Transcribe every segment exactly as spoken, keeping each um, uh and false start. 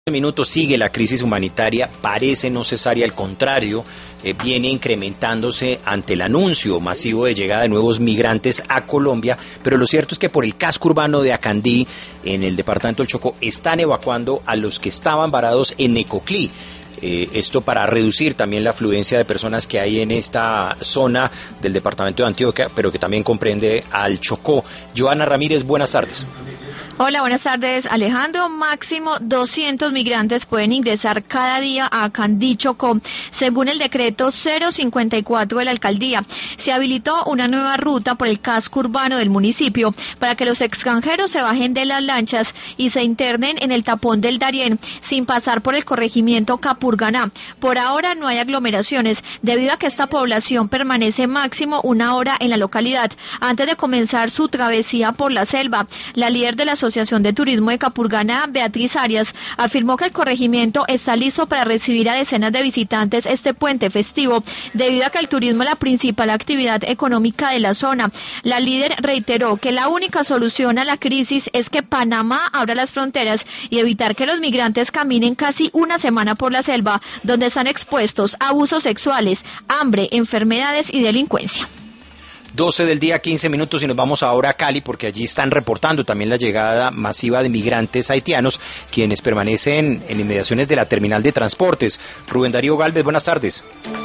Minutos sigue la crisis humanitaria, parece no cesar y al contrario, eh, viene incrementándose ante el anuncio masivo de llegada de nuevos migrantes a Colombia, pero lo cierto es que por el casco urbano de Acandí, en el departamento del Chocó, están evacuando a los que estaban varados en Necoclí. Eh, esto para reducir también la afluencia de personas que hay en esta zona del departamento de Antioquia, pero que también comprende al Chocó. Joana Ramírez, buenas tardes. Hola, buenas tardes, Alejandro. Máximo doscientos migrantes pueden ingresar cada día a Acandí, Chocó, según el decreto cero cincuenta y cuatro de la alcaldía. Se habilitó una nueva ruta por el casco urbano del municipio para que los extranjeros se bajen de las lanchas y se internen en el tapón del Darién sin pasar por el corregimiento Capurganá. Por ahora no hay aglomeraciones debido a que esta población permanece máximo una hora en la localidad antes de comenzar su travesía por la selva. La líder de la Asociación de Turismo de Capurganá, Beatriz Arias, afirmó que el corregimiento está listo para recibir a decenas de visitantes este puente festivo, debido a que el turismo es la principal actividad económica de la zona. La líder reiteró que la única solución a la crisis es que Panamá abra las fronteras y evitar que los migrantes caminen casi una semana por la selva, donde están expuestos a abusos sexuales, hambre, enfermedades y delincuencia. doce del día, quince minutos, y nos vamos ahora a Cali porque allí están reportando también la llegada masiva de migrantes haitianos, quienes permanecen en inmediaciones de la terminal de transportes. Rubén Darío Galvez, buenas tardes.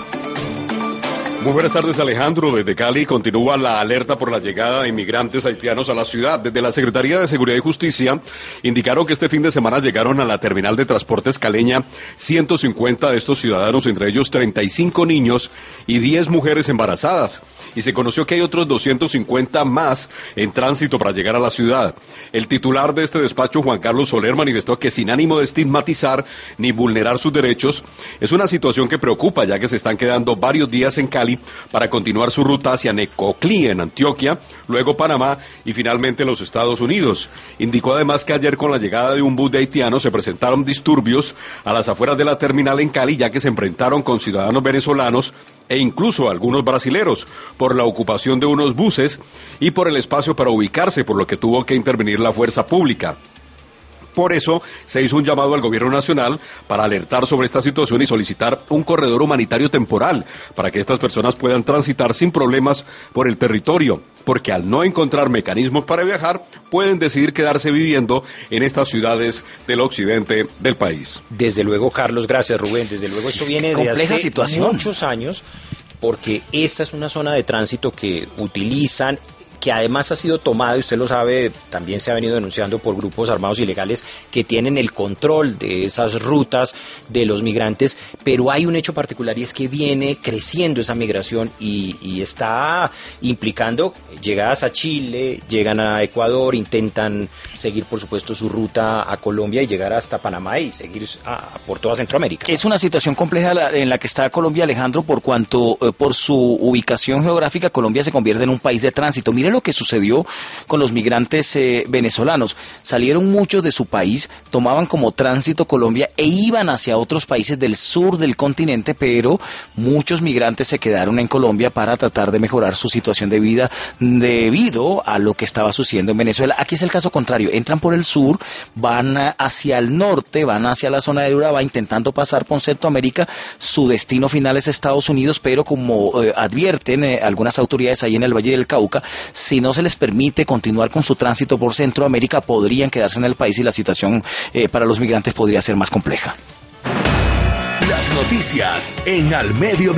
Muy buenas tardes, Alejandro. Desde Cali continúa la alerta por la llegada de inmigrantes haitianos a la ciudad. Desde la Secretaría de Seguridad y Justicia indicaron que este fin de semana llegaron a la terminal de transportes caleña ciento cincuenta de estos ciudadanos, entre ellos treinta y cinco niños y diez mujeres embarazadas. Y se conoció que hay otros doscientos cincuenta más en tránsito para llegar a la ciudad. El titular de este despacho, Juan Carlos Soler, manifestó que sin ánimo de estigmatizar ni vulnerar sus derechos, es una situación que preocupa, ya que se están quedando varios días en Cali para continuar su ruta hacia Necoclí, en Antioquia, luego Panamá y finalmente los Estados Unidos. Indicó además que ayer, con la llegada de un bus de haitianos, se presentaron disturbios a las afueras de la terminal en Cali, ya que se enfrentaron con ciudadanos venezolanos e incluso algunos brasileros por la ocupación de unos buses y por el espacio para ubicarse, por lo que tuvo que intervenir la fuerza pública. Por eso se hizo un llamado al gobierno nacional para alertar sobre esta situación y solicitar un corredor humanitario temporal para que estas personas puedan transitar sin problemas por el territorio, porque al no encontrar mecanismos para viajar, pueden decidir quedarse viviendo en estas ciudades del occidente del país. Desde luego, Carlos, gracias, Rubén. Desde luego esto viene de hace situación. muchos años, porque esta es una zona de tránsito que utilizan, que además ha sido tomado, y usted lo sabe, también se ha venido denunciando por grupos armados ilegales que tienen el control de esas rutas de los migrantes, pero hay un hecho particular y es que viene creciendo esa migración y, y está implicando llegadas a Chile, llegan a Ecuador, intentan seguir por supuesto su ruta a Colombia y llegar hasta Panamá y seguir a, por toda Centroamérica. Es una situación compleja la, en la que está Colombia, Alejandro, por cuanto eh, por su ubicación geográfica Colombia se convierte en un país de tránsito. Mire lo que sucedió con los migrantes eh, venezolanos. Salieron muchos de su país, tomaban como tránsito Colombia e iban hacia otros países del sur del continente, pero muchos migrantes se quedaron en Colombia para tratar de mejorar su situación de vida debido a lo que estaba sucediendo en Venezuela. Aquí es el caso contrario, entran por el sur, van hacia el norte, van hacia la zona de Urabá intentando pasar por Centroamérica. Su destino final es Estados Unidos, pero como eh, advierten eh, algunas autoridades ahí en el Valle del Cauca, si no se les permite continuar con su tránsito por Centroamérica, podrían quedarse en el país y la situación eh, para los migrantes podría ser más compleja. Las noticias en Al Mediodía.